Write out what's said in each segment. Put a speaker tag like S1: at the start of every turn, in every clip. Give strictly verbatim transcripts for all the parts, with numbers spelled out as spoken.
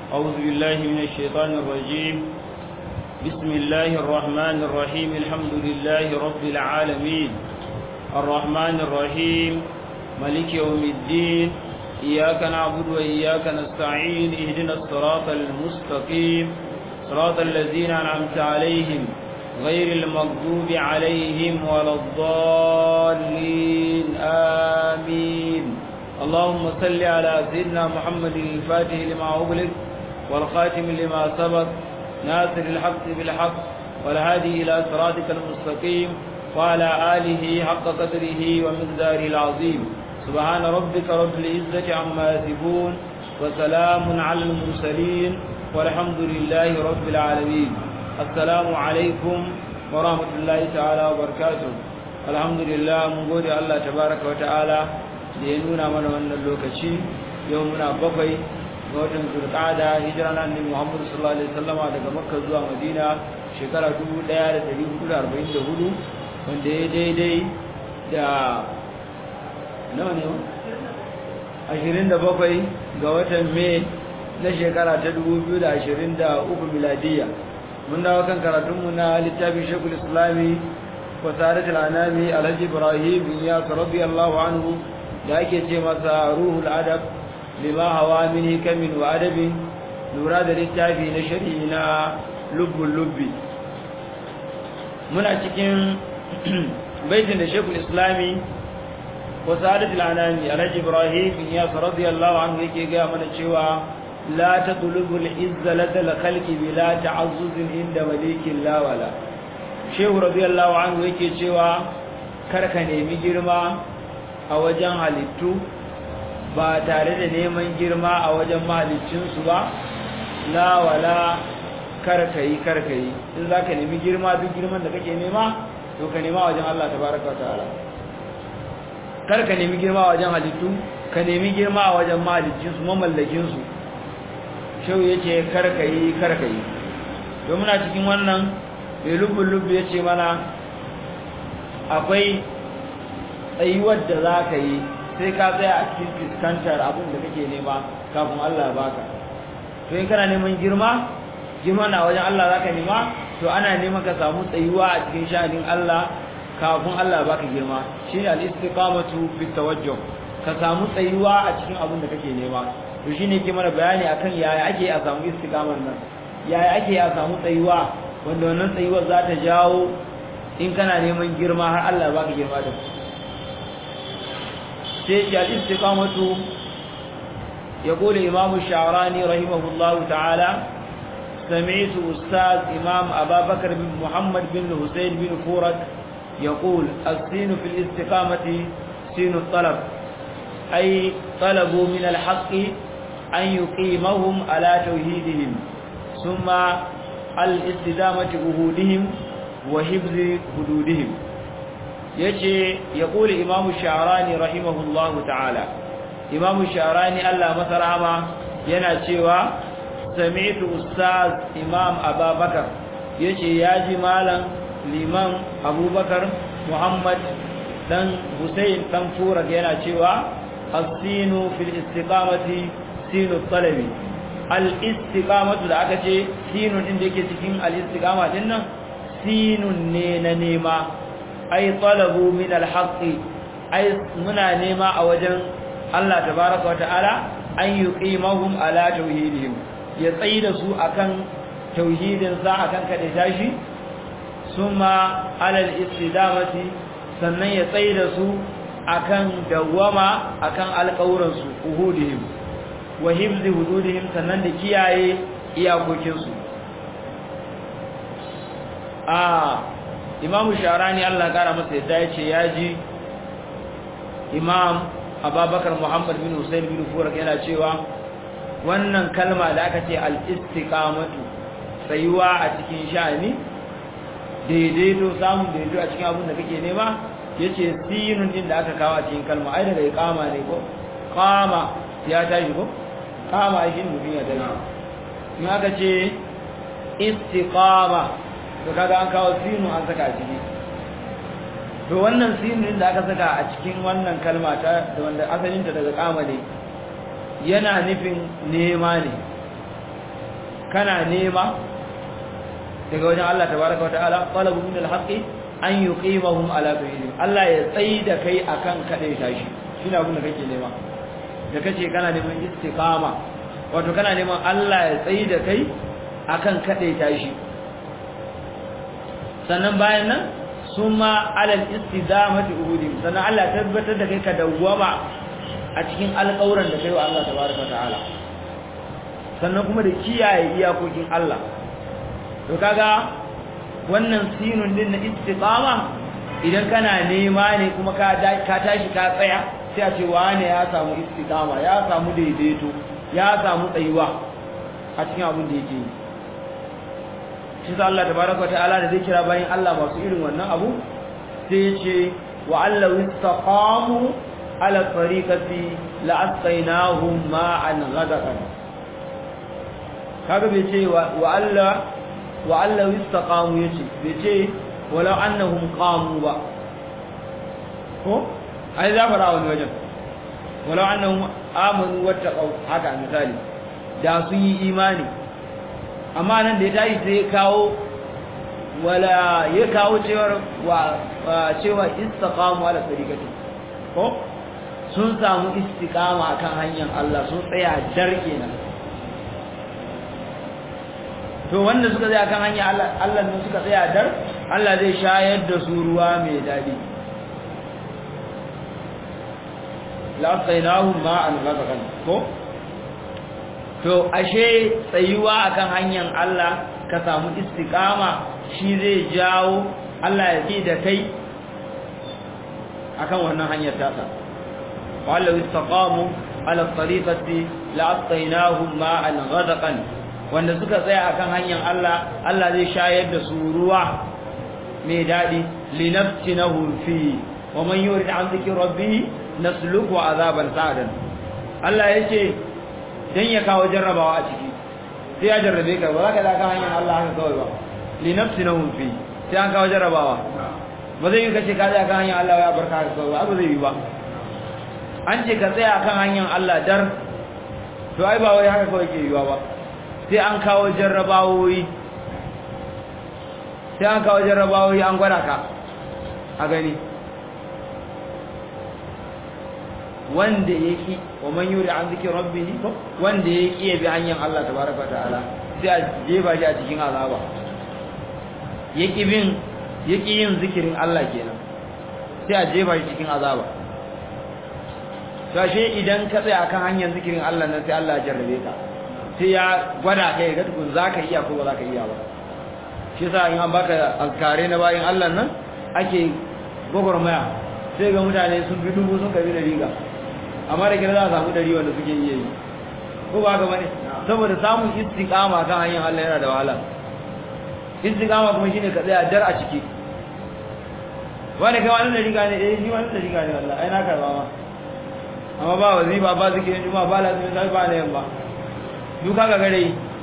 S1: أعوذ بالله من الشيطان الرجيم. بسم الله الرحمن الرحيم. الحمد لله رب العالمين الرحمن الرحيم مالك يوم الدين. إياك نعبد وإياك نستعين. اهدنا الصراط المستقيم صراط الذين أنعمت عليهم غير المغضوب عليهم ولا الضالين آمين. اللهم صل على سيدنا محمد الفاتح لما أغلق والخاتم لما سبق ناصر الحق بالحق والهادي إلى صراطك المستقيم وعلى آله حق قدره ومقداره العظيم. سبحان ربك رب العزة عما يصفون وسلام على المرسلين والحمد لله رب العالمين. السلام عليكم ورحمة الله تعالى وبركاته. الحمد لله من قول الله تبارك وتعالى لينونا من وانا اللوكشي يومنا بقي وطن ذو القعدة هجرنا عن محمد صلى الله عليه وسلم على مكة زوا مدينة شكرا دو ديار تليم كل أربعين دهولو من دي دي دي دا نوع نوع عشرين دا بقي وطن مي na shekara ta dubu biyu da ashirin da uku miladiya. Mun dawo kan karatunmu na littafin Sheikhul Islami wa Sa'adatul Anami Alhaji Ibrahim Iyas radiyallahu anhu da ake ce masa Ruhul Adab lima hawa min hikamin wa adabi, lura da littafi na shari'i na lubbul lubbi. Muna cikin baitin da Sheikhul Islami wa Sa'adatul Anami Alhaji Ibrahim Iyas radiyallahu anhu yake ga mana cewa لا تطلب العزة لدى الخلق بلا تعزز عند مليك لا ولا. شيخ رضي الله عنه yake cewa karka nemi girma a wajen halittu ba tare da neman girma a wajen mahaliccin su ba. la wala karka yi karka yi in zaka nemi girma duk girman da kake nema to ka nema wajen Allah tabaaraka ta'ala. karka nemi girma a wajen halittu ka nemi girma a wajen mahaliccin su mamallakin su. shau ya ce karka yi karka yi. to muna cikin wannan mai lubbun-lubbu ya ce mana akwai tsayuwar da za ka yi sai ka tsaya a cikin fuskantar abin da kake nema kafin Allah baka. to in kana neman girma girma na wajen Allah za ka nema, to ana neman ka samu tsayuwa a cikin sha'anin Allah kafin Allah baka girma. shi ne al-istiqamatu fi tawajjuh, ka samu tsayuwa a cikin abin da kake nema. to shine ke mana bayani akan yaya ake a samu istiqamar nan, yaya ake a samu tsayuwa, wanda wannan tsayuwar za ta jawo in kana neman girma har Allah baka girma da sai ya istiqamatu. يقول إمام الشعراني رحمه الله تعالى: سمعت أستاذ إمام أبا بكر بن محمد بن حسين بن فورك يقول: السين في الاستقامة سين الطلب، أي طلبوا من الحق أن يقيمهم على توحيدهم، ثم الاستدامة عهودهم وحفظ حدودهم. يجي يقول إمام الشعراني رحمه الله تعالى، إمام الشعراني الله مسرهما يناتشوا: سمعت أستاذ إمام أبا بكر، يجي ياجي مالا الإمام أبو بكر محمد دن حسين دن فورك يناتشوا: السين في الاستقامة سين الطلب. الاستقامة da aka ce sinun din da yake cikin al-istiqama din nan sinun ne na nema, ai talabu min al-haqq, ai muna nema a wajen Allah tabaaraka wa ta'ala an yuqimahum ala tauhidihim, ya tsaida su akan tauhidin sa akan kada tashi, summa ala al-istidamati, sannan ya tsaida su akan dawama akan alƙawuransu uhudihim wa hifzi hududihim, sannan da kiyaye iyakokinsu. a imamu sharani Allah kara masa yadda yace yaji imam abubakar muhammad bin husain bin furak yana cewa wannan kalma da aka ce al-istiqamatu, tsayuwa a cikin sha'ani, daidaito, samun daidaito a cikin abin da kake nema, yace sinun din da aka kawo a cikin kalma ai daga iqama ne ko qama ya tashi ko qama ai shin mutum ya tashi. in aka ce istiqama to kaga an kawo sinun an saka a ciki. to wannan sinun din da aka saka a cikin wannan kalma ta da wanda asalin ta daga qama ne, yana nufin nema ne. kana nema daga wajen Allah tabaraka wa ta'ala talabu min al-haqqi an yuqimahum ala tawhid Allah ya tsayi da kai akan kadai tashi shine abin da kake nema da kace kana neman istiqama wato kana neman Allah ya tsayi da kai akan kadai tashi sannan bayan nan summa alal istidamati uhudi sannan Allah ya tabbatar da kai ka dawwama a cikin alƙawarin da kai wa Allah tabaraka wa ta'ala sannan kuma da kiyaye iyakokin Allah to kaga wannan sinun din na istiqama idan kana nema ne kuma ka ka tashi ka tsaya sai a ce wane ya samu istiqama ya samu daidaito ya samu tsayuwa a cikin abin da yake yi shi sa Allah tabaraka wa ta'ala da zai kira bayin Allah masu irin wannan abu sai ya ce wa allahu istaqamu ala tariqati la asqainahum ma'an ghadakan kaga bai ce wa Allah wa allahu istaqamu yace bai ce walau annahum qamu ba ko ai za fara wani wajen walau annahum amanu wattaqu haka misali da sun yi imani amma nan da ya tashi sai kawo wala ya kawo cewar wa cewa istiqamu ala tariqati ko sun samu istiqama akan hanyar Allah sun tsaya dar kenan to wanda suka tsaya akan hanyar Allah Allah ne suka tsaya dar Allah zai shayar da su ruwa mai dadi la tsainahum ma'an ghadakan ko to ashe tsayuwa akan hanyar Allah ka samu istiqama shi zai jawo Allah ya yi da kai akan wannan hanyar tasa wallahu istaqamu ala tariqati la'atainahum ma'an ghadaqan wanda suka tsaya akan hanyar Allah Allah zai shayar da su ruwa mai dadi linaftinahum fi wa man yurid an dhikri rabbih nasluku azaban sa'dan Allah yace dan ya kawo jarrabawa a ciki sai ya jarrabe ka ba za ka da kan hanyar Allah haka kawai ba li nafsinahum fi sai an kawo jarrabawa ba zai yi kace ka tsaya kan hanyar Allah ya barka ka kawai ba zai yi ba an ce ka tsaya kan hanyar Allah dar to ai ba wai haka kawai ke yiwa ba sai an kawo jarrabawoyi sai an kawo jarrabawoyi an gwada ka a gani wanda yake wa man yuri an zikri rabbih wanda yake bi hanyar Allah tabaaraka ta'ala sai a jeba shi a cikin azaba yake bin yake yin zikirin Allah kenan sai a jeba shi cikin azaba sai idan ka tsaya akan hanyar zikirin Allah nan sai Allah ya jarrabe ka sai ya gwada kai ga tukun zaka iya ko ba zaka iya ba shi yasa in an baka azkare na bayin Allah nan ake gogormaya sai ga mutane sun bi dubu sun kabi da riga amma da kira za a samu dari wanda suke iya yi ko ba ga bane saboda samun istiqama kan hanyar Allah yana da wahala istiqama kuma shine ka tsaya dar a ciki wani kai wani da riga ne eh ni wani da riga ne Allah ai na karba ma amma ba wazifa ba zikirin juma'a ba lazimi sai ba ne yamma duka ga gare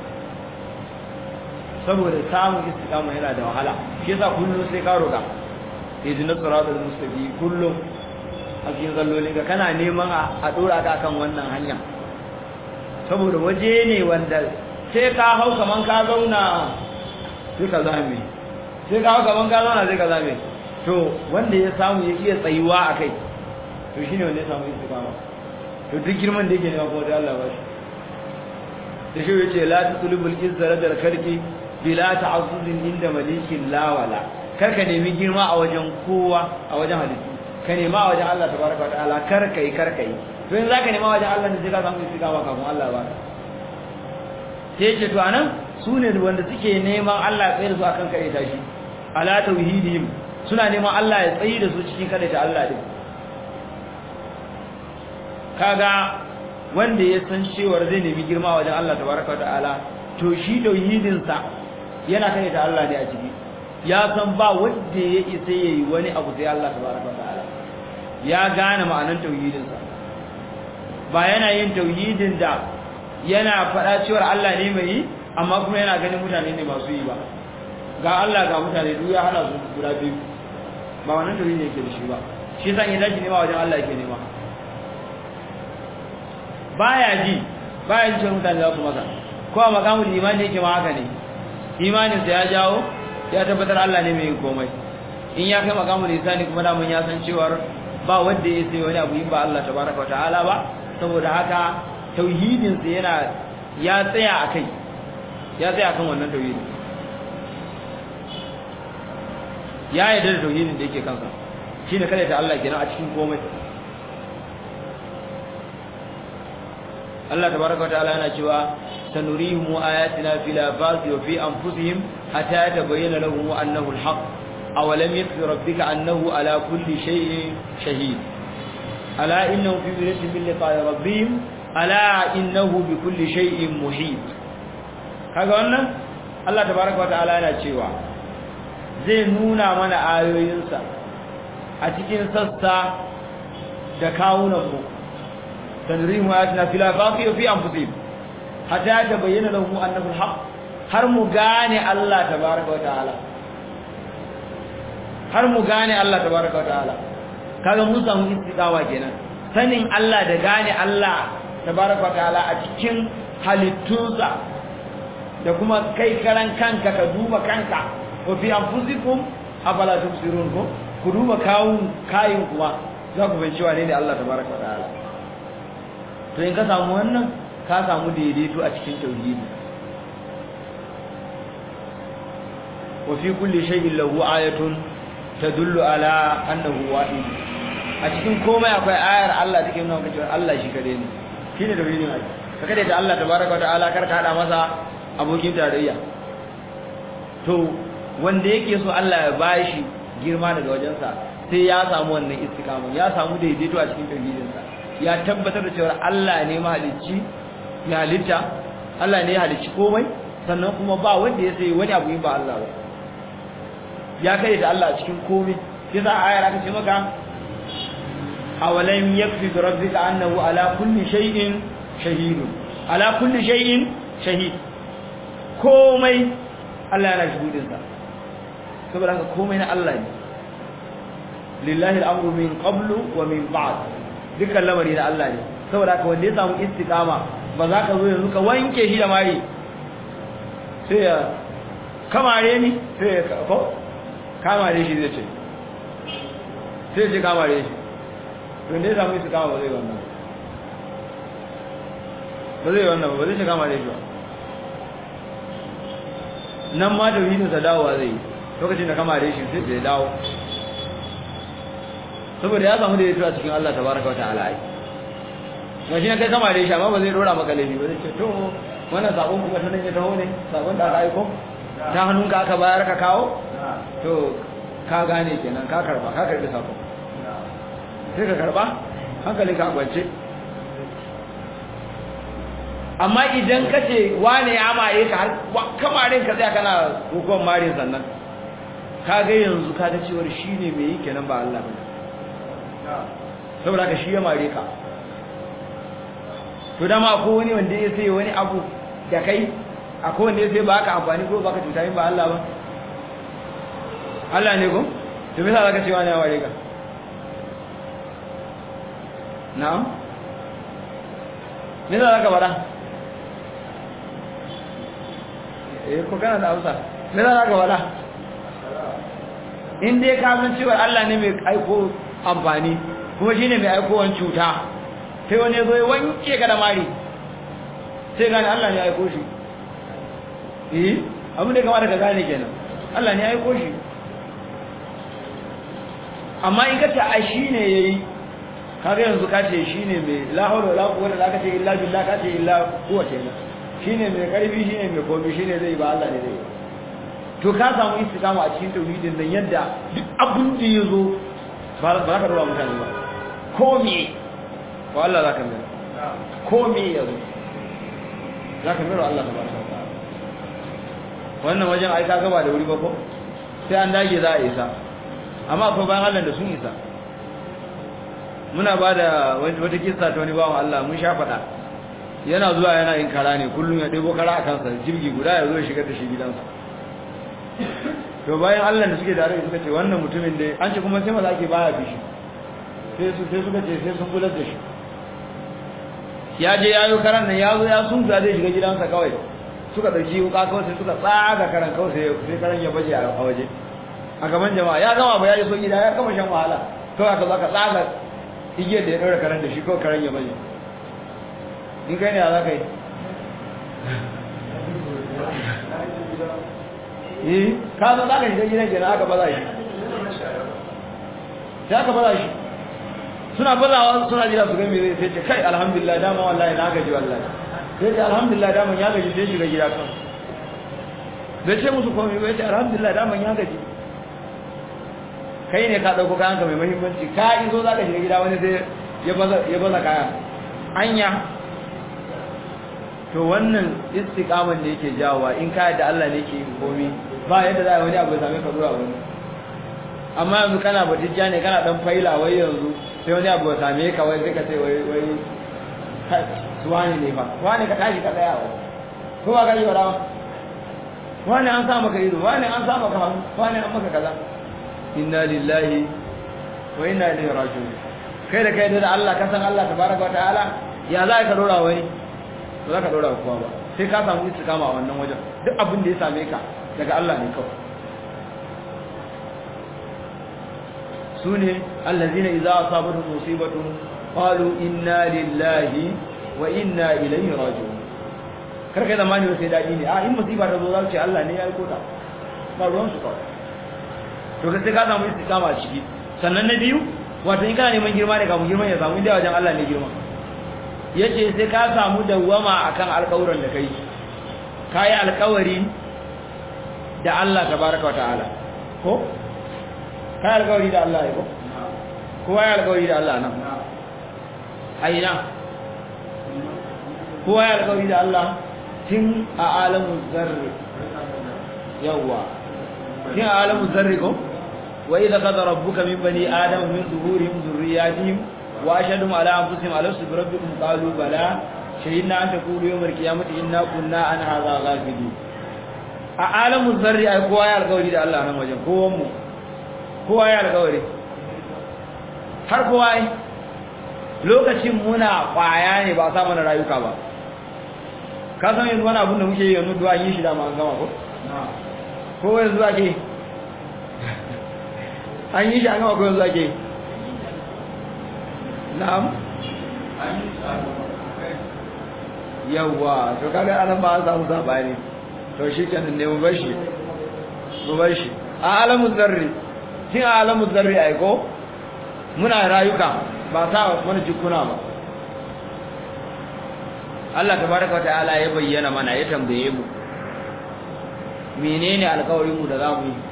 S1: saboda samun istiqama yana da wahala shi yasa kullum sai ka roka ihdina siratal mustaqim kullum a cikin zallolin ka kana neman a dora ka kan wannan hanya saboda waje ne wanda sai ka hau kaman ka zauna sai ka zame sai ka hau kaman ka zauna sai ka zame to wanda ya samu ya iya tsayuwa akai to shine wanda ya samu istiqama to duk girman da yake nema kuma da Allah ba shi da shi yace la tulubul izza ladal khalqi bila ta'azzuzin inda malikin la wala karka nemi girma a wajen kowa a wajen halittu ka nema a wajen Allah tabaraka wa ta'ala karka yi karka yi to in zaka nema wajen Allah ne sai ka samu istiqama kafin Allah ba sai ce to anan sune wanda suke neman Allah ya tsaya da su akan kare tashi ala tauhidihim suna neman Allah ya tsayi da su cikin kare ta Allah din kaga wanda ya san cewa zai nemi girma wajen Allah tabaraka wa ta'ala to shi tauhidin sa yana kare ta Allah ne a ciki ya san ba wanda ya isa yayi wani abu sai Allah tabaraka wa ta'ala ya gane ma'anar tauhidin sa ba yana yin tauhidin da yana faɗa cewa Allah ne mai yi amma kuma yana ganin mutane ne masu yi ba ga Allah ga mutane duk ya hana su guda biyu ba wannan tauhidi yake da shi ba shi san ya dace ne ma wajen Allah yake nema baya ji baya ji mutane za su masa ko a makamul imani yake ma haka ne imanin sa ya jawo ya tabbatar Allah ne mai komai in ya kai makamul isani kuma da mun ya san cewa ba wanda ya sai wani abu in ba Allah tabaraka wa ta'ala ba saboda haka tauhidin sa yana ya tsaya akai ya tsaya kan wannan tauhidi ya yarda da tauhidin da yake kansa shine kada ta Allah kenan a cikin komai Allah tabaraka wa ta'ala yana cewa sanurihim ayatina fil afaqi wa fi anfusihim hatta tabayyana lahum annahu al-haq awalam yakfi rabbika annahu ala kulli shay'in shahid ala innahu fi miratin min liqa'i rabbihim ala innahu bi kulli shay'in muhit kaga wannan Allah tabaraka wa ta'ala yana cewa zai nuna mana ayoyinsa a cikin sassa da kawunan mu sanurihim ayatina fil afaqi wa fi anfusihim hatta tabayyana lahum annahu al-haq har mu gane Allah tabaaraka wa ta'ala har mu gane Allah tabaaraka wa ta'ala kaga mun samu istiqawa kenan sanin Allah da gane Allah tabaaraka wa ta'ala a cikin halittunsa da kuma kai karan kanka ka duba kanka wa fi anfusikum afala tubsirun ko ku duba kawun kayin kuma za ku fahimci wane ne Allah tabaaraka wa ta'ala to in ka samu wannan ka samu daidaito a cikin tauhidi wa fi kulli shay'in lahu ayatun tadullu ala annahu wahid a cikin komai akwai ayar Allah take nuna maka cewa Allah shi kade ne shine tauhidin Allah ka kade da Allah tabaaraka wa ta'ala kar ka hada masa abokin tarayya to wanda yake so Allah ya bashi girma daga wajensa sai ya samu wannan istiqama ya samu daidaito a cikin tauhidinsa ya tabbatar da cewa Allah ne mahalicci ya halitta Allah ne ya halicci komai sannan kuma ba wanda ya sai wani abu ba Allah ba ya kai da Allah cikin komai kisa ayar aka ce maka awalam yakfi bi rabbika annahu ala kulli shay'in shahid ala kulli shay'in shahid komai Allah yana shahudin sa saboda haka komai na Allah ne lillahi al-amru min qablu wa min ba'd dukkan lamari na Allah ne saboda haka wanda ya samu istiqama ba za ka zo yanzu ka wanke shi da mari sai ya kamare ni sai ya ko kamare shi zai ce sai ya kamare shi to ne zamu yi kama ba zai wannan ba zai wannan ba zai kamare shi ba nan ma da wini sa dawowa zai lokacin da kamare shi sai ya dawo saboda ya samu da yato a cikin Allah tabaraka wa ta'ala ai ga shi ne kai kama da shi amma ba zai dora maka laifi ba zai ce to wannan sabon kuma ta ne taho ne sabon da aka aiko ta hannunka aka bayar ka kawo to ka gane kenan ka karba ka karbi sako sai ka karba hankali ka kwance amma idan ka ce wane ya maye ka har kamarin ka tsaya kana hukun marin sannan ka ga yanzu ka ga cewar shine mai yi kenan ba Allah ba saboda ka shi ya mare ka to dama ko wani wanda ya sai wani abu da kai akwai wanda ya sai baka amfani ko baka cuta ba Allah ba Allah ne ko to me yasa zaka ce wani ya mare ka na'am me yasa zaka bara eh ko kana da Hausa me yasa zaka bara in dai ka san cewa Allah ne mai aiko amfani kuma shine mai aiko wan cuta sai wani zo ya wanke ka da mari sai gane Allah ne ya aiko shi eh abin da kamata ka gane kenan Allah ne ya aiko shi amma in ka ce a shine yayi kaga yanzu ka ce shine mai la hawla wala quwwata illa ka ce illa billah ka ce illa huwa kenan shine mai karfi shine mai komai shine zai ba Allah ne zai to ka samu istiqama a cikin tauhidin nan yadda duk abin da yazo ba za ka dora mutane ba ko me ko Allah zaka mai ko me yazo zaka mai Allah tabaraka wa ta'ala wannan wajen ai ka gaba da wuri ba ko sai an dage za a isa amma akwai bayan Allah da sun isa muna ba da wata kissa ta wani bawan Allah mun sha fada yana zuwa yana yin kara ne kullum ya ɗebo kara a kansa jirgi guda ya zo ya shigar da shi gidansa to bayan Allah da suke da rai suka ce wannan mutumin da an ce kuma sai maza ake baya bishi sai su sai suka ce sai sun kula da shi ya je yayo karan nan ya zo ya sun zai shiga gidansa kawai suka dauki wuka kawai sai suka tsaga karan kawai sai sai karan ya baje a waje a gaban jama'a ya gama ba ya so gida ya kama shan wahala kawai aka zaka tsaga igiyar da ya daura karan da shi kawai karan ya baje in kai ne za ka yi eh ka zo za ka shiga gidan kenan aka baza shi sai aka baza shi suna bazawa suna jira su ga me zai ce kai alhamdulillah dama wallahi na gaji wallahi sai ce alhamdulillah dama ya gaji sai shiga gida kan bai ce musu komai bai ce alhamdulillah dama ya gaji kai ne ka dauko kayan ka mai muhimmanci ka izo za ka shiga gida wani sai ya baza ya baza kaya anya to wannan istiqaman da yake jawowa in ka yadda Allah ne yake yin komai ba yadda za a wani abu ya same ka zuwa wani amma yanzu kana batijja ne kana dan faila wai yanzu sai wani abu ya same ka wai sai ka ce wai wai suwani ne fa wani ka tashi ka tsaya wa ko ba ka yi warawa wani an sa maka ido wani an sa maka hannu wani an maka kaza inna lillahi wa inna ilaihi raji'un kai da kai da Allah ka san Allah tabaraka wa ta'ala ya za ka dora wani ba za ka dora kowa ba sai ka samu istiqama a wannan wajen duk abin da ya same ka daga Allah ne kawai sune allazina idza asabatuhum musibatun qalu inna lillahi wa inna ilaihi raji'un karka da mani sai dadi ne a in musiba ta zo za ce Allah ne ya aiko ta ba ruwan su kawai to sai ka samu istiqama a ciki sannan na biyu wato in kana neman girma ne ka mu girman ya samu inda wajen Allah ne girma yace sai ka samu dawama akan alƙawarin da kai kai alƙawari da Allah tabaaraka wataala ko kai alƙawari da Allah ko ko ai alƙawari da Allah nan aina ko ai alƙawari da Allah tun a alamu zarri yawa tun a alamu zarri ko wa idza qada rabbuka min bani adama min zuhurihim dhurriyyatihim واشهدهم على انفسهم الست بربكم قالوا بلى شهدنا ان تقولوا يوم القيامه انا كنا عن هذا غافلين a alamu zarri ai kowa ya alƙawari da Allah nan wajen kowan mu kowa ya alƙawari har kowa ai lokacin muna kwaya ne ba sa mana rayuka ba ka san yanzu wani abun da muke yi yanzu du'a yin shi da ma an gama ko ko yanzu ake an yi shi an gama ko yanzu ake na'am yawa to kaga anan ba an samu sabani to shi kenan ne mu bashi mu bashi a alamu zarri tin alamu zarri ai ko muna rayuka ba ta wani jikuna ba Allah tabaaraka ta'ala ya bayyana mana ya tambaye mu menene alƙawarin mu da zamu yi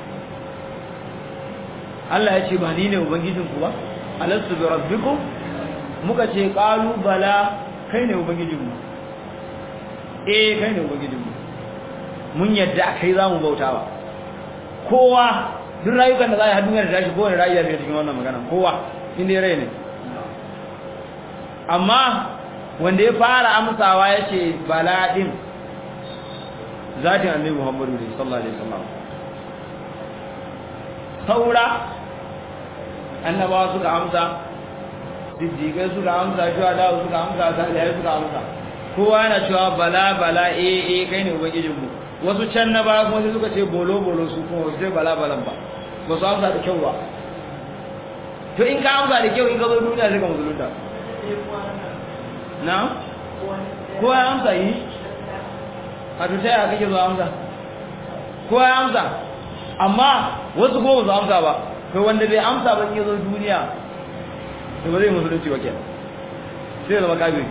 S1: Allah ya ce ba ni ne ubangijinku ba alastu bi rabbikum muka ce qalu bala kai ne ubangijinmu eh kai ne ubangijinmu mun yadda kai zamu bautawa kowa duk rayukan da za a duniya da tashi kowa rayuwa ne cikin wannan magana kowa inda rai ne amma wanda ya fara amsawa yace bala din zatin annabi Muhammadu sallallahu alaihi wasallam saura annabawa suka amsa siddiqai suka amsa shuhada suka amsa salihai suka amsa kowa yana cewa bala bala eh eh kai ne ubangijinmu wasu can na baya kuma sai suka ce bolo bolo su kuma sai bala balan ba ba su amsa da kyau ba to in ka amsa da kyau in ka zo duniya sai ka musulunta na kowa ya amsa yi a to sai aka kake zo amsa kowa ya amsa amma wasu kuma ba su amsa ba to wanda bai amsa ba in yazo duniya to ba zai musulunci ba kenan sai zama kafiri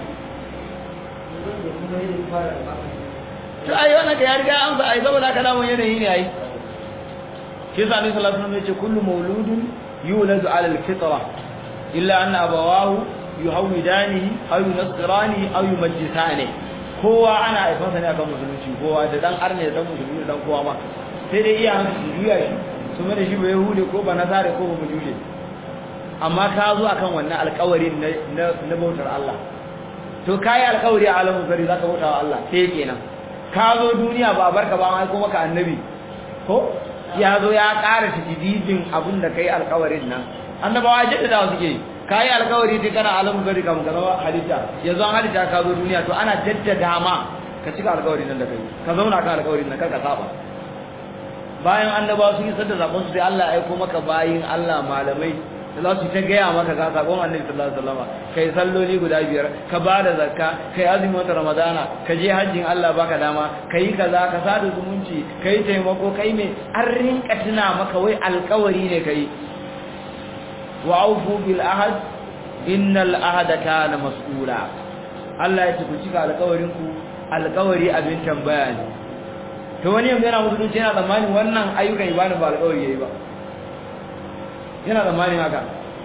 S1: to ai wannan da ya riga amsa ai saboda haka namun yanayi ne ai shi yasa Annabi sallallahu alaihi wasallam ya ce kullu mauludun yuladu ala alfitra illa anna abawahu yuhawidanihi aw yunasiranihi aw yumajjisanihi kowa ana haifansa ne akan musulunci kowa da dan arne da dan musulmi da dan kowa ma sai dai iya su juya shi su mai da shi ba yahude ko ba nasare ko ba mujule amma ka zo akan wannan alƙawarin na na bautar Allah to kai alƙawari a alamun gari zaka bauta wa Allah sai kenan ka zo duniya ba barka ba mai kuma ka annabi ko ya zo ya ƙara tijidin abin da kai alƙawarin nan annabawa jaddada suke kai alƙawari dai kana alamun gari kam kana halitta yanzu an halitta ka zo duniya to ana jaddada ma ka cika alƙawarin nan da kai ka zauna kan alƙawarin nan kar ka saba bayan annabawa sun yi sadda zakon su sai Allah ya aika maka bayin Allah malamai da za su ta gaya maka ga sakon Annabi sallallahu alaihi wasallam kai salloli guda biyar ka bada zakka kai azumin wata ramadana ka je hajjin Allah baka dama kai kaza ka sada zumunci kai taimako kai me an rinka tuna maka wai alƙawari ne kai wa aufu bil ahad innal ahada kana mas'ula Allah ya ce ku cika alƙawarin ku alƙawari abin tambaya ne to wani yanzu yana musulunci yana tsammanin wannan ayyukan ibada ba alƙawari yayi ba yana tsammanin haka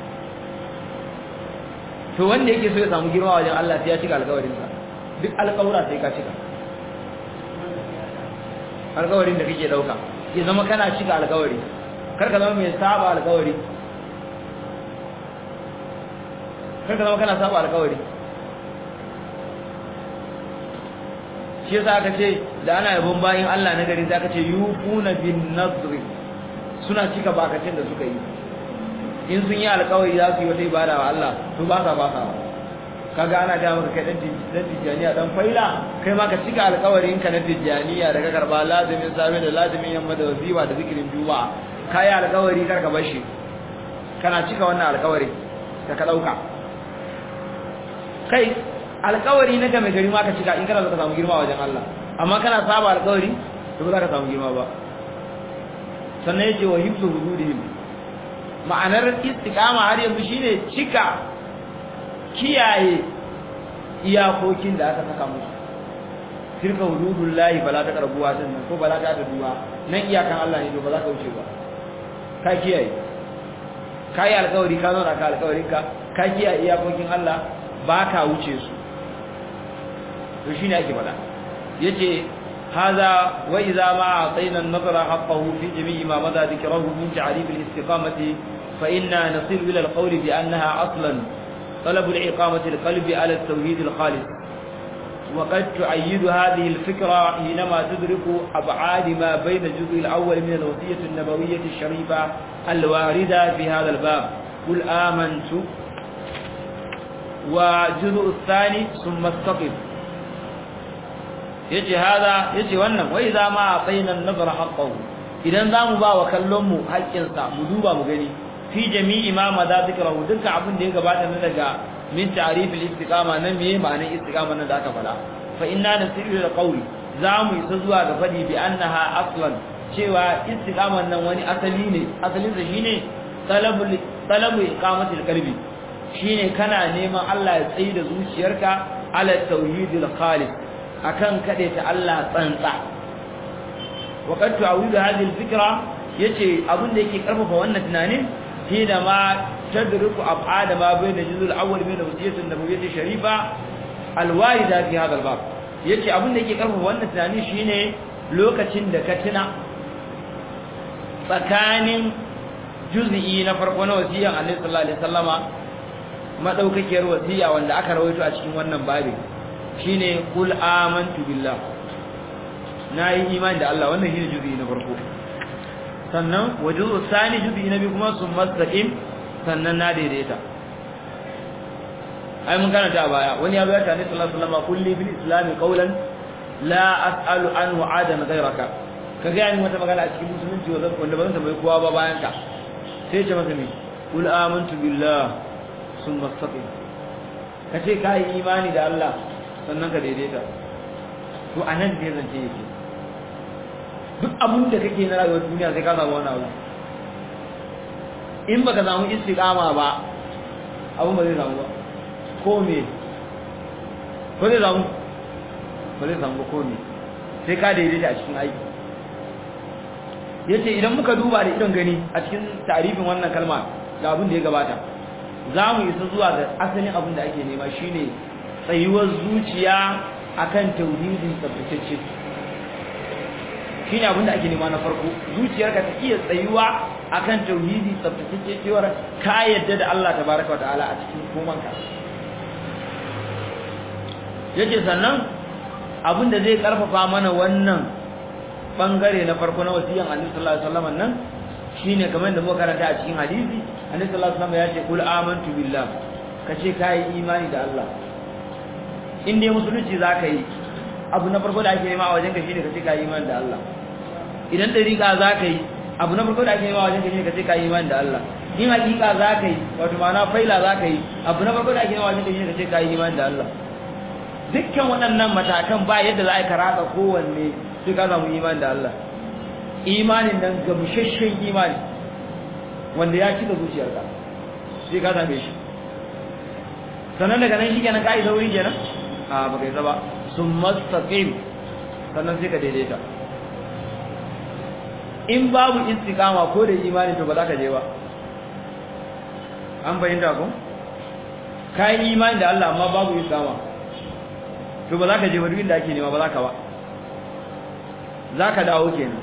S1: to wanda yake so ya samu girma wajen Allah sai ya cika alƙawarin sa duk alƙawura sai ka cika alƙawarin da kake dauka ya zama kana cika alƙawari kar ka zama mai saba alƙawari kar ka zama kana saba alƙawari shi yasa aka ce da ana yabon bayin Allah na gari zaka ce yufuna bin nadri suna cika bakacin da suka yi in sun yi alƙawari za su yi wata ibada wa Allah to ba sa ba sa kaga ana ga maka kai dan tijaniya dan faila kai ma ka cika alƙawarin ka na tijaniya da ka karba lazimin safe da lazimin yamma da wazifa da zikirin juma'a kai alƙawari kar ka bar shi kana cika wannan alƙawari da ka dauka kai alƙawari na game gari ma ka cika in kana so ka samu girma wajen Allah amma kana saba alƙawari to ba za ka samu girma ba sannan yace wa hibzu hududihim ma'anar istiqama har yanzu shine cika kiyaye iyakokin da aka saka musu tilka hududullahi bala ta karbuwa sannan ko bala ta duwa nan iyakan Allah ne to ba za ka wuce ba ka kiyaye kai alƙawari ka zo da ka alƙawarin ka ka kiyaye iyakokin Allah ba ka wuce su to shine ake fada yace hada wa idza ma atayna an-nazara haqqahu fi jami'i ma madha dhikrahu min ta'rif al-istiqamati fa inna nasilu ila al-qawli bi annaha aslan talab al-iqamati al-qalbi ala at-tawhid al-khalis wa qad tu'ayyidu hadhihi al-fikra hinama tudriku ab'ad ma bayna al-juz' al-awwal min al-wasiyyah an-nabawiyyah ash-sharifa al-warida fi hadha al-bab qul amantu wa juz' ath-thani thumma istaqim yace hada yace wannan wai za ma atayna an-nazara haqqahu idan zamu ba wa kallon mu haƙƙin sa mu duba mu gani fi jami'i ma madha dhikrahu dukkan abin da ya gabata na daga min ta'rif al-istiqama nan meye ma'anar istiqama nan da aka fada fa inna nasiru ila qawli zamu isa zuwa ga fadi bi annaha aslan cewa istiqaman nan wani asali ne asalin sa shine talabul talabu iqamati al-qalbi shine kana neman Allah ya tsayi da zuciyarka ala tauhidil khalis akan kade ta Allah tsantsa waqad tu'awidu hadhihi al-fikra yace abin da yake karfafa wannan tunanin hina ma tadruku ab'ada ma bayna juzul awwal min wasiyatin nabawiyyah sharifa al-warida fi hadha al-bab yace abin da yake karfafa wannan tunani shine lokacin da ka tuna tsakanin juz'i na farko na wasiyan Annabi sallallahu alaihi wasallama madaukakiyar wasiya wanda aka rawaito a cikin wannan babin shine qul amantu billah nayi imani da Allah wannan shine juz'i na farko sannan wajuzu sani juz'i na biyu kuma sun mastaqim sannan na daidaita ai mun kana ta baya wani ya zo ya tani sallallahu alaihi wasallam kulli bil islam qawlan la as'alu anhu adan ghayraka kaga ni wata magana a cikin musulunci wanda ba zan tambayi kowa ba bayan ka sai ce masa me qul amantu billah summa istaqim kace kai imani da Allah sannan ka daidaita to anan ne zance yake duk abun da kake na rayuwar duniya sai ka samu wannan abu in baka samu istiqama ba abun ba zai samu ba ko me ko zai samu ko zai samu ko me sai ka daidaita a cikin aiki yace idan muka duba da idon gani a cikin ta'arifin wannan kalma da abun da ya gabata zamu isa zuwa ga asalin abun da ake nema shine tsayuwar zuciya akan tauhidin tsabtacce shine abin da ake nema na farko zuciyarka ta iya tsayuwa akan tauhidi tsabtacce cewar ka yadda da Allah tabaaraka wataala a cikin komanka yace sannan abin da zai karfafa mana wannan bangare na farko na wasiyan Annabi sallallahu alaihi wasallam nan shine kamar da muka karanta a cikin hadisi Annabi sallallahu alaihi wasallam ya ce kul amantu billah kace kai imani da Allah in dai musulunci zaka yi abu na farko da ake nema a wajen ka shine ka ce ka yi imani da Allah idan dariqa zaka yi abu na farko da ake nema a wajen ka shine ka ce ka yi imani da Allah in hakika zaka yi wato ma'ana faila zaka yi abu na farko da ake nema a wajen ka shine ka ce ka yi imani da Allah dukkan waɗannan matakan ba yadda za a karaka kowanne sai ka samu imani da Allah imanin nan gamsasshen imani wanda ya cika zuciyarka sai ka same shi sannan daga nan shi kenan ka yi sauri kenan a baka yi ba sun mastaqim sannan sai ka daidaita in babu istiqama ko da imani to ba za ka je ba an bayyana ko ka yi imani da Allah amma babu istiqama to ba za ka je ba duk inda ake nema ba za ka ba za ka dawo kenan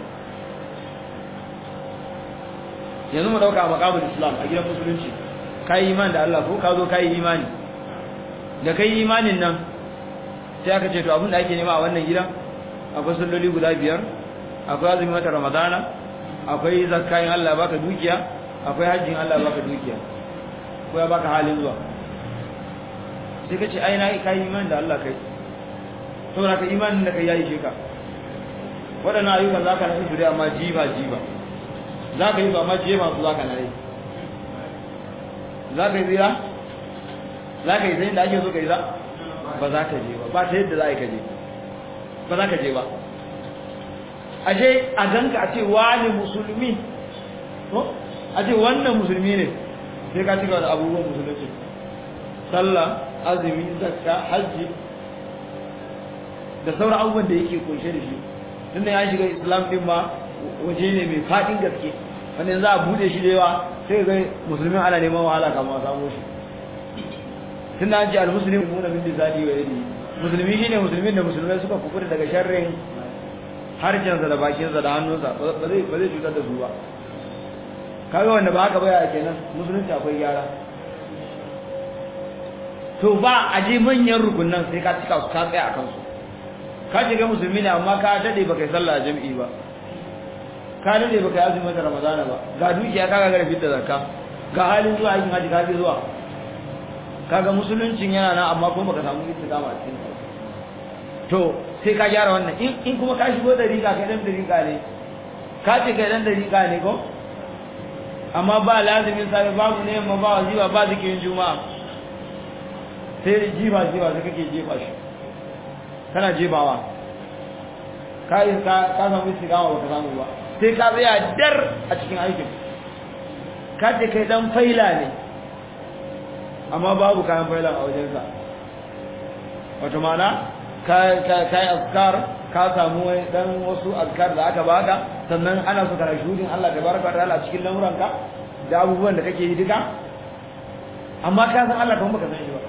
S1: yanzu mu dauka a maqamul islam a gidan musulunci kai imani da Allah ko ka zo kai imani da kai imanin nan sai aka ce to abin da ake nema a wannan gidan akwai salloli guda biyar akwai azumin watan ramadana akwai zakkayin Allah baka dukiya akwai hajjin Allah baka dukiya ko ya baka halin zuwa sai kace ai na kai imani da Allah kai saboda ka imanin da kai yayi sheka wadannan ayyukan zaka na ibri amma jiba jiba zaka yi ba ma jiba su zaka na rai zaka yi zira zaka yi zai da ake so kai za ba za ka je ba ba ta yadda za ka je ba za ka je ba ashe a ganka a ce wani musulmi ko a ce wannan musulmi ne sai ka cika da abubuwan musulunci sallah azumi zakka hajji da sauran abubuwan da yake kunshe da shi tunda ya shiga islam din ma waje ne mai fadin gaske wanda yanzu a bude shi da yawa sai ga musulmin ana neman wahala kamar samu shi tunda an ce al-muslimu muna min lisani wa yadi musulmi shine musulmin da musulmai suka kubuta daga sharrin harjansa da bakinsa da hannunsa ba zai ba zai cutar da su ba kaga wanda ba haka baya kenan musulunci akwai gyara to ba a je manyan rukunan sai ka cika su ka tsaya akan su ka shiga musulmi ne amma ka dade baka yi sallah jami'i ba ka dade baka yi azumin ramadana ba ga dukiya ka ga garfin da zakka ga halin zuwa aikin haji ka je zuwa kaga musuluncin yana nan amma kuma baka samu istiqama a cikin sa to sai ka gyara wannan in in kuma ka shigo da riga kai dan riga ne ka ce kai dan riga ne ko amma ba lazimin sai babu ne amma ba wajiba ba zikirin juma'a sai jiba jiba sai kake jefa shi kana jebawa kai ka ka samu istiqama baka samu ba sai ka tsaya dar a cikin aikin ka ce kai dan faila ne amma babu kayan failan a wajensa wato mana kai azkar ka samu dan wasu azkar da aka baka sannan ana so kana shuhudin Allah tabaraka ta'ala cikin lamuranka da abubuwan da kake yi duka amma ka san Allah kuma baka san shi ba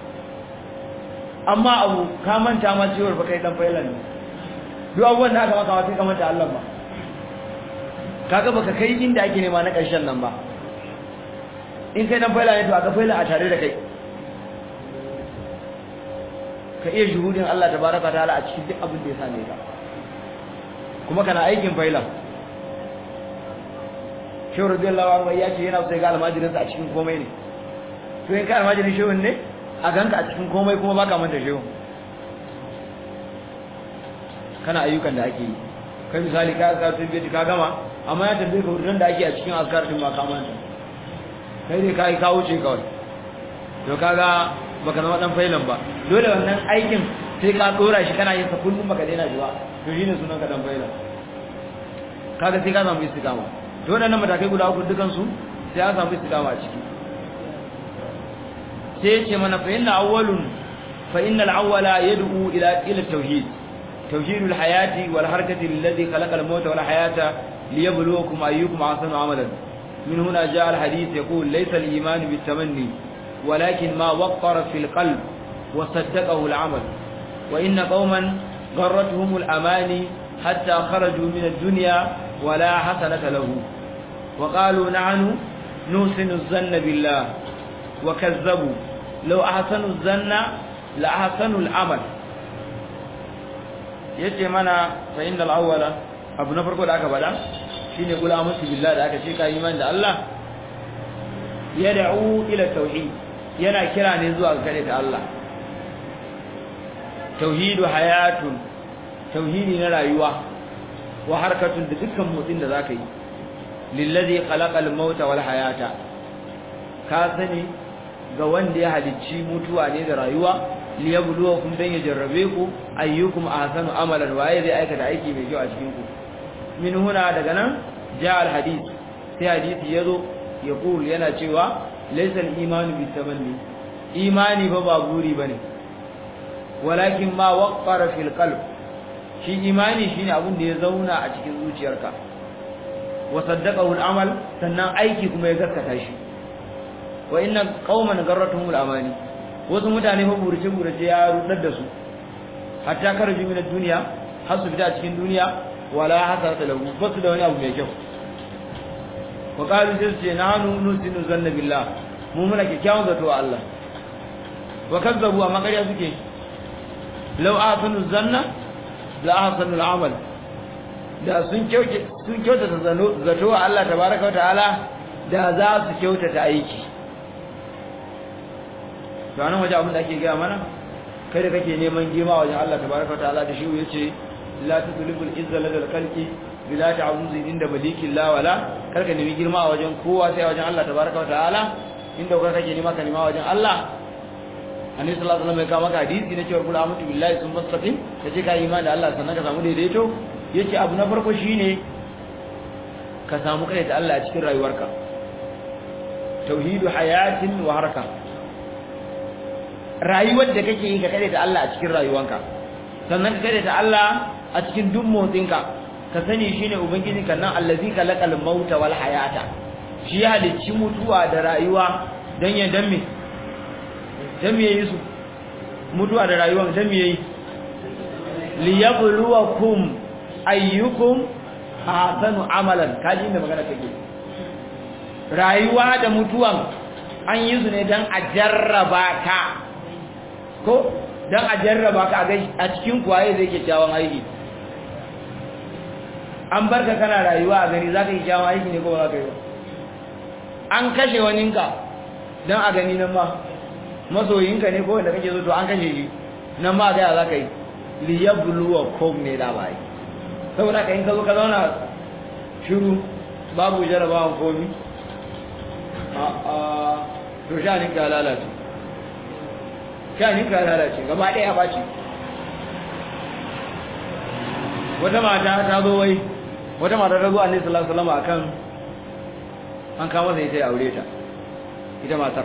S1: amma abu ka manta ma ciwar ba kai dan failan ne duk abubuwan da aka maka sai ka manta Allah ba kaga baka kai inda ake nema na ƙarshen nan ba in kai dan faila ne to aka faila a tare da kai ka iya shuhudin Allah tabaraka ta'ala a cikin duk abin da ya same ka kuma kana aikin faila shehu radiyallahu anhu ya ce yana sai ga almajirin sa a cikin komai ne to in ka almajirin shehu ne a ganka a cikin komai kuma baka manta shehu kana ayyukan da ake yi kai misali ka ka tabbata ka gama amma ya tambaye ka wurin da ake a cikin azkar din ba ka manta kai ne kai ka wuce kawai to kaga baka zama dan failan ba dole wannan aikin sai ka dora shi kana yin sa kullum baka daina shi ba to shine sunan ka dan failan kaga sai ka samu istiqama to wannan matakai guda uku dukan su sai ka samu istiqama a ciki sai yace mana fa inna awwalun fa innal awwala yad'u ila ila tauhid tauhidul hayati wal harakati alladhi khalaqa al-mauta wal hayata liyabluwakum ayyukum ahsanu amalan من هنا جاء الحديث يقول ليس الإيمان بالتمني ولكن ما وقر في القلب وصدقه العمل وإن قوما غرتهم الأماني حتى خرجوا من الدنيا ولا حسنة له وقالوا نحن نحسن الظن بالله وكذبوا لو أحسنوا الظن لأحسنوا العمل yace mana fa innal awwala abu na farko da aka bada shine kula musu billahi da aka ce ka iman da Allah yad'u ila tauhid yana kira ne zuwa ga kare ta Allah tauhidu hayatun tauhidi na rayuwa wa harkatun da dukkan motsin da zaka yi lillazi khalaqal mauta wal hayata ka sani ga wanda ya halicci mutuwa ne da rayuwa liyabluwakum dan ya jarrabe ku ayyukum ahsanu amalan waye zai aikata aiki mai kyau a cikin ku min huna daga nan ja al hadith sai hadisi yazo ya kul yana cewa laysa al imanu bitamanni imani ba ba guri bane walakin ma waqara fil qalb shi imani shine abun da ya zauna a cikin zuciyarka wa saddaqahu al amal sannan aiki kuma ya gaskata shi wa inna qauman garratuhum al amani wasu mutane fa burce burce ya rudar da su hatta karju min ad-dunya har su fita cikin duniya wala hasarata lahu basu da wani abu mai kyau wa qalu sai nahnu nusinu zanna billah mu muna kikkiawan zato Allah wa kazzabu amma kariya suke law ahsanu zanna la ahsanu al-amal da sun kyauce sun kyautata zato Allah tabaaraka wa ta'ala da za su kyautata aiki to anan waje abin da ake gaya mana kai da kake neman girma wajen Allah tabaraka wa ta'ala da shi yace la tudlibul izza ladal khalqi bila ta'awuzi inda maliki la wala karka nemi girma a wajen kowa sai wajen Allah tabaraka wa ta'ala inda kai kake nema ka nema wajen Allah annabi sallallahu alaihi wasallam ya kawo maka hadisi na cewa kula mutu billahi sun mustaqim kace ka imani da Allah sannan ka samu daidaito yace abu na farko shine ka samu kai da Allah a cikin rayuwarka tauhidu hayatin wa haraka rayuwar da kake yi ka kare ta Allah a cikin rayuwanka sannan ka kare ta Allah a cikin duk motsinka ka sani shine ubangiji kan nan allazi kalaqal mauta wal hayata shi ya halicci mutuwa da rayuwa dan ya damme dan me yayi su mutuwa da rayuwa dan me yayi liyabluwakum ayyukum ahsanu amalan kaji inda magana take rayuwa da mutuwan an yi su ne dan a jarraba ka ko dan a jarraba ka a cikin kwaye zai ke kyawun aiki an barka kana rayuwa a gani zaka yi kyawun aiki ne ko ba ka yi an kashe waninka dan a gani nan ma masoyinka ne ko wanda kake so to an kashe shi nan ma ga zaka yi liyabluwakum ne da bai saboda ka in ka zo ka zauna shiru babu jarrabawan komi a a to shanin ka lalace shanin ka lalace gaba ɗaya ba ce wata mata ta zo wai wata mata ta zo annabi sallallahu alaihi wasallam akan an kawo sai ta aure ta ita matar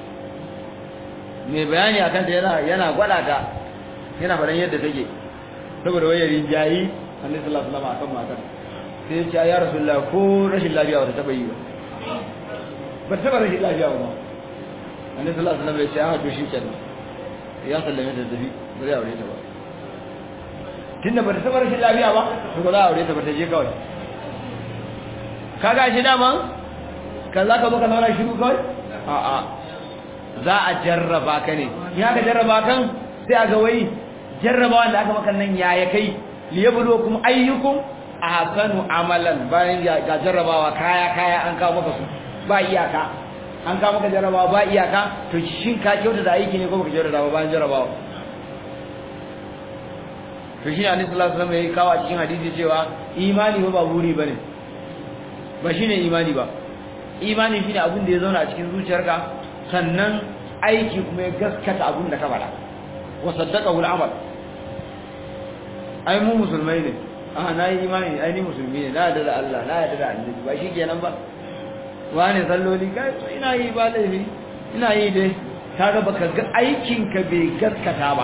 S1: mai bayani akan ta yana yana gwada ta yana faɗan yadda take saboda wai rinjayi annabi sallallahu alaihi wasallam akan matar sai ya ce ya rasulullah ko rashin lafiya wata taba yi ba ba ta taba rashin lafiya ba annabi sallallahu alaihi wasallam ya ce a to shi kenan ya sallame ta tafi ba zai aure ta ba tunda ba ta taba rashin lafiya ba to ba za a aure ta ba ta je kawai kaga shi dama kan zaka zo ka zauna shiru kawai a a za a jarraba ka ne ya ka jarraba kan sai a ga wai jarrabawa da aka maka nan yaya kai liyabluwakum ayyukum ahsanu amalan bayan ga jarrabawa kaya kaya an kawo maka su ba iyaka an kawo maka jarrabawa ba iyaka to shin ka kyauta da aiki ne ko baka jarraba bayan jarrabawa to shi ne sallallahu alaihi wasallam ya kawo a cikin hadisi cewa imani ba buri bane ba shine imani ba imani shine abin da ya zauna a cikin zuciyarka sannan aiki kuma ya gaskata abin da ka faɗa wa saddaqahu al-amal ai mu musulmai ne ah na yi imani ai ni musulmi ne na yarda da Allah na yarda da annabi ba shikenan ba wani salloli kai ina yi ba laifi ina yi dai kaga baka ga aikin ka bai gaskata ba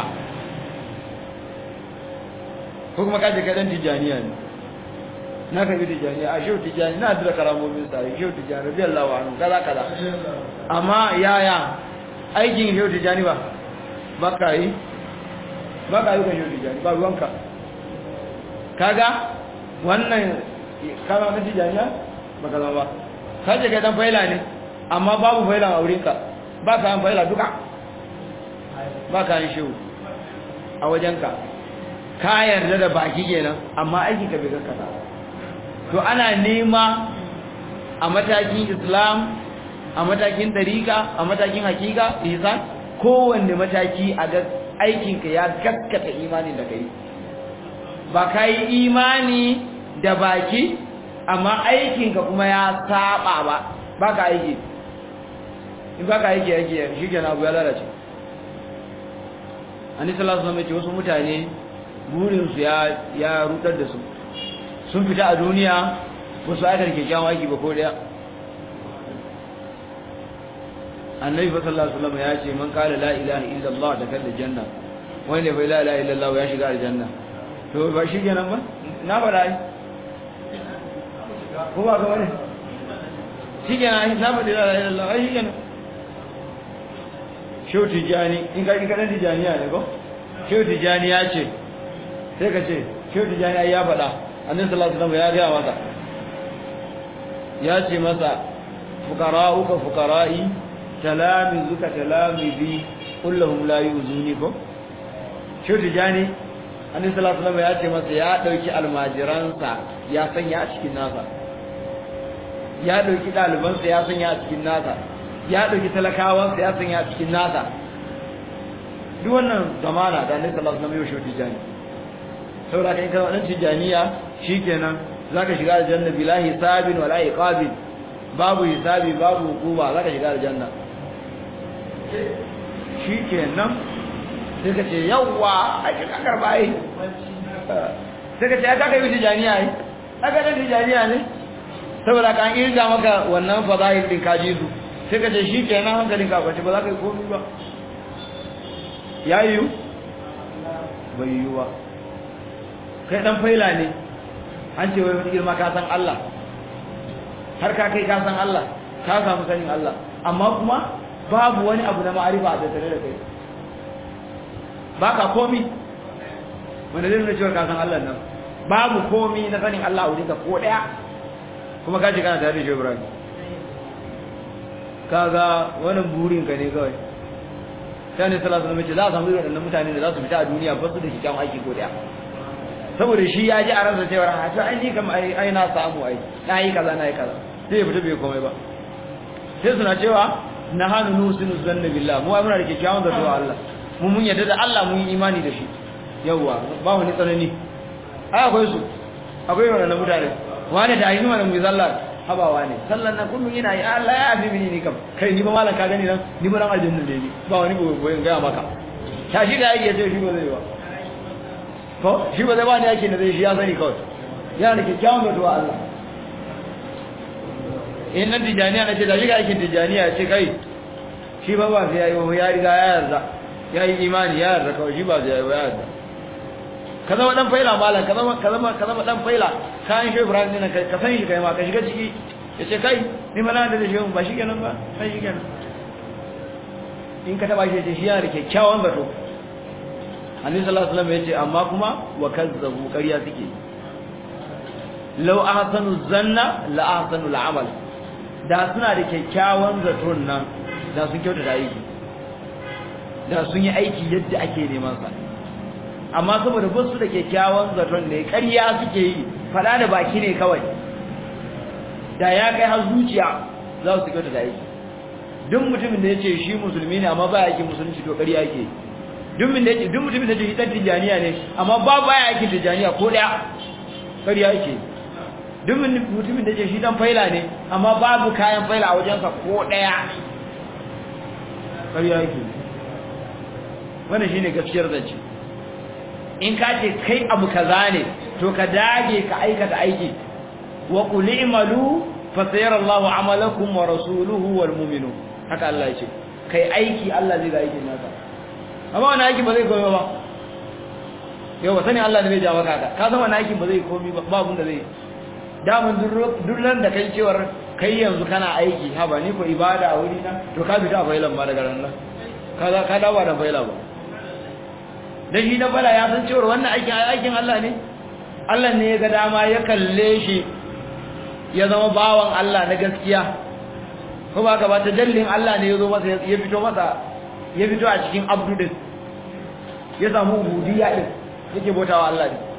S1: ko kuma kaje ka dan tijaniya ne na ka bi tijaniya a shehu tijani na da karamomin sa shehu tijani radiyallahu anhu kaza kaza amma yaya aikin shehu tijani ba baka yi baka yi ka shehu tijani ba ruwanka kaga wannan kana na tijaniya baka zama ba kaje ka dan faila ne amma babu faila a wurinka baka an faila duka baka yin shehu a wajenka ka yarda da baki kenan amma aiki ka bai gaskata to ana nema a matakin islam a matakin dariqa a matakin hakika ihsan kowanne mataki a ga aikin ka ya gaskata imanin da kai ba kai imani da baki amma aikin ka kuma ya saba ba baka aiki in baka aiki yake shikenan abu ya lalace Annabi sallallahu alaihi wasallam wasu mutane burin su ya ya rudar da su sun fita a duniya wasu aikar kyakkyawan aiki ba ko daya Annabi sallallahu alaihi wasallam ya ce man qala la ilaha illa Allah dakhala janna wanda bai la ilaha illa Allah ya shiga aljanna to ba shi kenan ba na fara ai ko ba ga wani shi kenan na fara la ilaha illa Allah ai shi kenan Shehu Tijjani in ka in ka dan Tijjaniya ne ko Shehu Tijjani ya ce sai ka ce Shehu Tijjani ai ya faɗa Annabi sallallahu alaihi wasallam ya ga masa ya ce masa fuqara'uka fuqara'i talamizuka talamizi kullahum la yuzuni ko Shehu Tijjani Annabi sallallahu alaihi wasallam ya ce masa ya dauki almajiransa ya sanya a cikin nasa ya dauki dalibansa ya sanya a cikin nasa ya dauki talakawansa ya sanya a cikin nasa duk wannan zamana da Annabi sallallahu alaihi wasallam ya shi Tijjani saboda kai ka wannan Tijjaniya shikenan zaka shiga aljanna bilahi hisabin wala iqabin babu hisabi babu hukuma zaka shiga aljanna shikenan sai ka ce yawa a cikin karba ai sai ka ce aka kai Tijjaniya ai aka da Tijjaniya ne saboda kan irga maka wannan fadail din kaji su sai ka ce shi kenan hankalin ka kwace ba za ka yi komi ba ya yiwu bai yiwu ba kai dan faila ne an ce wai wani girma ka san Allah har ka kai ka san Allah ka samu sanin Allah amma kuma babu wani abu na ma'arifa a tattare da kai ba ka komi wanda zai nuna cewa ka san Allah nan babu komi na sanin Allah a wurinka ko daya kuma ka ce kana tare da shi Ibrahim kaga wannan burin ka ne kawai sai ne sallallahu alaihi wasallam ce za a samu irin wannan mutane da za su fita a duniya ba su da kikkiawan aiki ko daya saboda shi ya ji a ransa cewa a to ai ni kam ai ai na samu ai na yi kaza na yi kaza sai ya fita bai komai ba sai suna cewa nahanu nusinu zanna billah mu amuna da kikkiawan da zuwa Allah mu mun yarda da Allah mun yi imani da shi yawa ba wani tsanani ai akwai su akwai wannan mutane wani da ayi wannan mu zallar habawa ne sallan na kullum ina yi Allah ya afi mini ni kam kai ni ba malan ka gani nan ni ba ran aljanna ne ni ba wani goyen ga maka ta shi da yake ce shi ba zai ba ko shi ba zai ba ne yake da zai shi ya sani kawai ya ne kikkiawan da du'a Allah in nan tijaniya na ce da shi ga yake tijaniya ce kai shi ba ba sai yayi ya riga ya yarda ya yi imani ya yarda kawai shi ba sai yayi ya yarda ka zama dan faila malam ka zama ka zama ka zama dan faila ka an shi Ibrahim ne ka san shi kai ma ka shiga ciki yace kai ni ma na da shi ba shi kenan ba sai shi kenan in ka taba shi yace shi yana da kyakkyawan zato Annabi sallallahu alaihi wasallam yace amma kuma wa kazzabu ƙarya suke law ahsanu zanna la ahsanu al'amal da suna da kyakkyawan zaton nan da sun kyauta da aiki da sun yi aiki yadda ake neman sa amma saboda ba su da kyakkyawan zaton ne ƙarya suke yi fada da baki ne kawai da ya kai har zuciya za su kyauta da aiki duk mutumin da yace shi musulmi ne amma ba yake musulunci to ƙarya yake duk mutumin da yace duk mutumin da yace dan tijaniya ne amma ba ba yake tijaniya ko daya ƙarya yake duk mutumin da yace shi dan faila ne amma babu kayan faila a wajensa ko daya ƙarya yake wannan shine gaskiyar zance in ka ce kai abu kaza ne to ka dage ka aikata aiki wa qul i'malu fa sayarallahu amalakum wa rasuluhu wal mu'minun haka Allah ya ce kai aiki Allah zai ga aikin naka amma wannan aiki ba zai koyi ba yau sani Allah ne zai ja maka ka ka san wannan aiki ba zai komi ba babu da zai damun durran da kai cewar kai yanzu kana aiki ha ba ni ko ibada a wuri na to ka fita a failan ma daga ran nan ka ka dawo da faila ba da shi na bala ya san cewa wannan aikin aikin Allah ne Allah ne ya ga dama ya kalle shi ya zama bawan Allah na gaskiya ko ba ka ba ta dallin Allah ne ya zo masa ya fito masa ya fito a cikin abdu din ya samu ubudiyya din yake bautawa Allah ne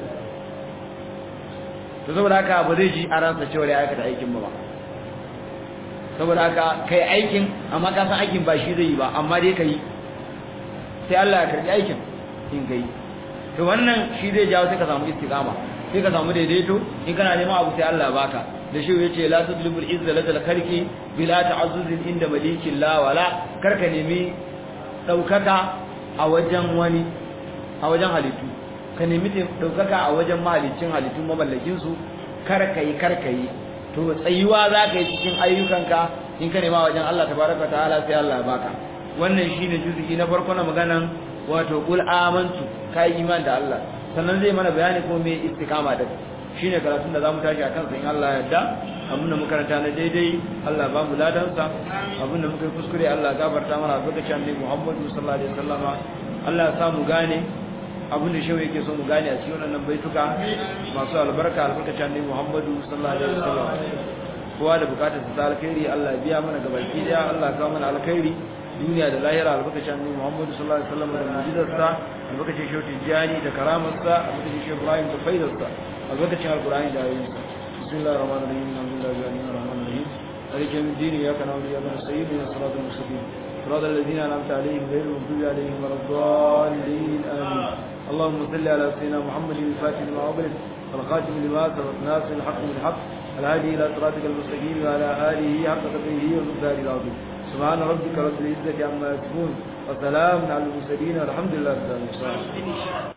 S1: to saboda haka ba zai ji a ransa cewa ya aikata aikin ba saboda haka kai aikin amma ka san aikin ba shi zai yi ba amma dai kai sai Allah ya karbi aikin in gai to wannan shi zai jawo sai ka samu istiqama sai ka samu daidaito in kana neman abu sai Allah baka da shi yace la tudlibul izza ladal khalqi bila ta'azzuzin inda malikin la wala karka nemi daukaka a wajen wani a wajen halittu ka nemi daukaka a wajen mahalicin halittun mamallakin su karka yi karka yi to tsayuwa zaka yi cikin ayyukanka in ka nema wajen Allah tabaraka ta'ala sai Allah baka wannan shine juzu'i na farko na maganan wato qul amantu kai iman da Allah sannan zai mana bayani ko me istiqama da shine karatun da zamu tashi akan sai Allah ya yarda abinda muka karanta na daidai Allah ba mu ladan sa abinda muka yi kuskure Allah gafarta mana lokacin annabi Muhammad sallallahu alaihi wasallama Allah ya sa mu gane abinda shehu yake so mu gane a cikin wannan baituka masu albarka albarkacin annabi Muhammad sallallahu alaihi wasallama kowa da bukatar sa alkhairi Allah ya biya mana gabaki daya Allah ya kawo mana alkhairi duniya da lahira albarkacin annabi Muhammad sallallahu alaihi wasallam da mu'jizarsa albarkacin shehu Tijani da karamarsa albarkacin shehu Ibrahim da faidarsa albarkacin alqur'ani da ayoyinsa bismillahir rahmanir rahim alhamdulillahi rabbil alamin maliki yawmiddin iyyaka na'budu wa iyyaka nasta'in ihdinas siratal mustaqim siratal ladzina an'amta alaihim ghayril maghdubi alaihim waladdallin amin اللهم صل على سيدنا محمد الفاتح لما أغلق والخاتم لما سبق ناصر الحق بالحق الهادي إلى صراطك المستقيم وعلى آله حق قدره ومقداره العظيم سبحان ربك رب العزة عما يصفون وسلام على المرسلين والحمد لله رب العالمين